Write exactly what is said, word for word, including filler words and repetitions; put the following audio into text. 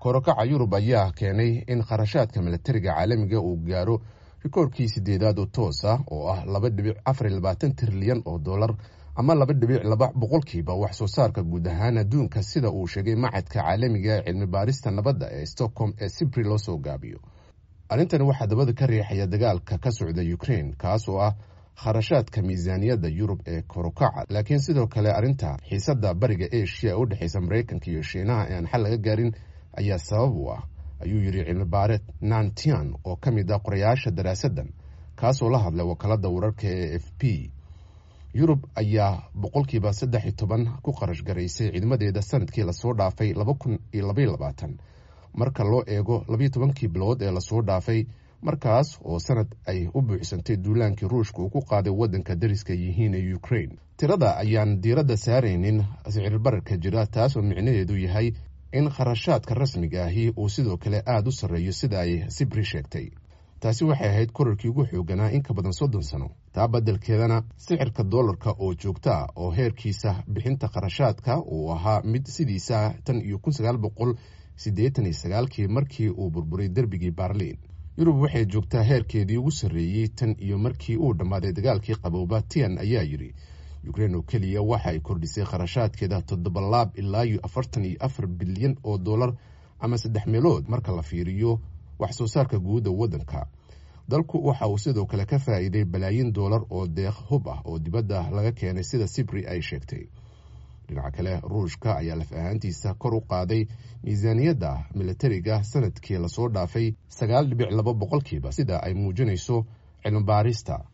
korokaca Yurub ayaa keenay in kharashaadka militariga caalamiga uu gaaro rikoorkii sideedaad oo toos ah oo ah laba dhibic afar iyo labaatan trilyan oo dollar ama laba dhibic laba boqolkiiba wax soo saarka guud ahaan adduunka, sida uu sheegay macadka caalamiga ee cilmi baarista nabadda ee Stockholm ee SIPRI loo soo gaabiyo. Arrintani waxaa dabada ka riixaya dagaalka ka socda Ukraine, kaas oo ah kharashaadka miisaaniyadda Yurub ee korokaca, laakiin sidoo kale arrinta xiisadda bariga Asia u dhexeysa Mareykanka iyo Shiinaha ee aan xal laga gaarin ayaa sabab u ah, ayuu yiri cilmi baare Nantian oo ka mid ah qorayaasha daraasaddan, kaasoo la hadlay wakaaladda wararka ee A F P. Yurub ayaa boqolkiiba saddex iyo toban ku qarash garaysay ciidamadeeda sanadkii lasoo dhaafay laba kun iyo laba iyo labaatan marka loo eego labiyo tobankii bilood ee lasoo dhaafay, markaas oo sanad ay u buuxsantay duulaankii Ruushka uu ku qaaday waddanka dariska yihiin ee Ukraine. Tirada ayaan diiradda saaraynin sicir bararka jira, taasoo micnaheedu yahay in kharashaadka rasmiga ahi uu sidoo kale aada u sarreeyo, sida ay SIPRI sheegtay. Taasi waxay ahayd korarkii ugu xooganaa in ka badan soddon sano. taa beddelkeedana sicirka doolarka oo joogta ah oo heerkiisa bixinta kharashaadka uu ahaa mid sidiisa tan iyo kun sagaal boqol siddeetan iyo sagaalkii markii uu burburay derbigii Berlin. Yurub waxay joogtaa heerkeedii ugu sarreeyey tan iyo markii uu dhammaaday dagaalkii qabowba. Tian ayaa yidhi Ukraine oo keliya waxa ay kordhisay kharashaadkeeda toddoba laab ilaa iyo afartan iyo afar bilyan oo dollar ama saddex meelood marka la fiiriyo wax soo saarka guud ee waddanka. Dalku waxa uu sidoo kale ka faa'iiday balaayin dollar oo deeq hub ah oo dibadda laga keenay, sida SIPRI ay sheegtay. dhinaca kale, Ruushka ayaa laf ahaantiisa kor u qaaday miisaaniyadda militariga sanadkii lasoo dhaafay sagaal dhibic laba boqolkiiba, sida ay muujinayso cilmi baarista